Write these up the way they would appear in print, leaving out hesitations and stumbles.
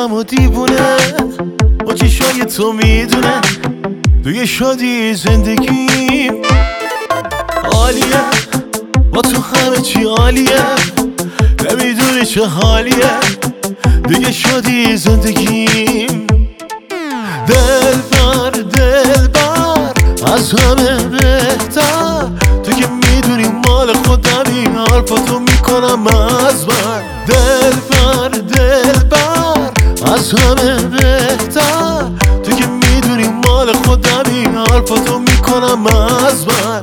آدم و دیوونه با چشای تو میدونه توی شادی زندگیم عالیه، با تو همه چی عالیه، نمیدونی چه حالیه دیگه شادی زندگیم. دلبر دلبر از همه بهتر، تو که میدونی مال خودمی، حرفاتو میکنم از من. دلبر دلبر از همه بهتر، تو که میدونی مال خودمی، حرفاتو میکنم از من.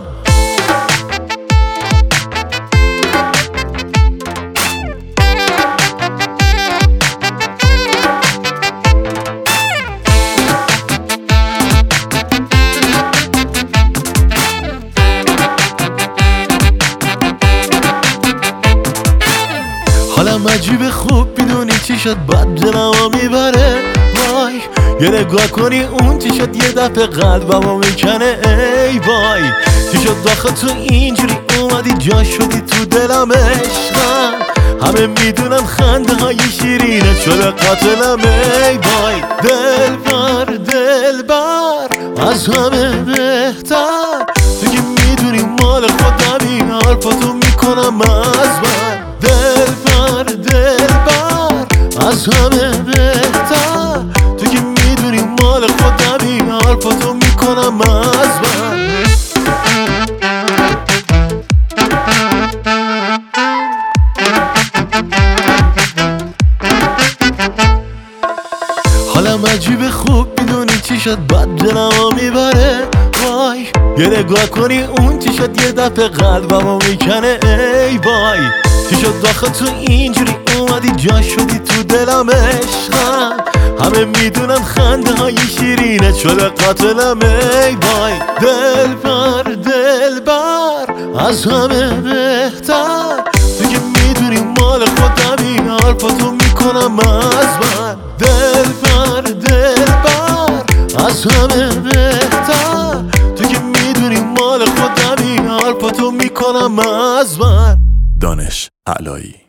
حالم عجیب خوب میدونی چی شد بد دلمو میبره، وای یه نگاه کنی اون چی شد یه دفعه قلبمو میکنه، ای وای چی شد داخل تو اینجوری اومدی جا شدی تو دلم عشقم. همه میدونن خنده های شیرینه شده قاتلم، ای وای. دلبر دلبر از همه بهتر، تو که میدونی مال خودمی، حرفاتو میکنم از من. دلبر دلبر از همه بهتر، تو که میدونی مال خودمی، حرفاتو میکنم از من. حالم عجیب خوب میدونی چی شد بد دلمو میبره، وای یه نگاه کنی اون چی شد یه دفعه قلبمو میکنه، ای وای چی شد داخل تو اینجوری اومدی جا شدی تو دلم عشقم. همه میدونن خنده های شیرینه شده قاتلم، ای وای. دلبر دلبر از همه بهتر، تو که میدونی مال خودمی، حرفاتو میکنم از من. دلبر دلبر از همه بهتر، تو که میدونی مال خودمی، حرفاتو میکنم از من. دانش علایی.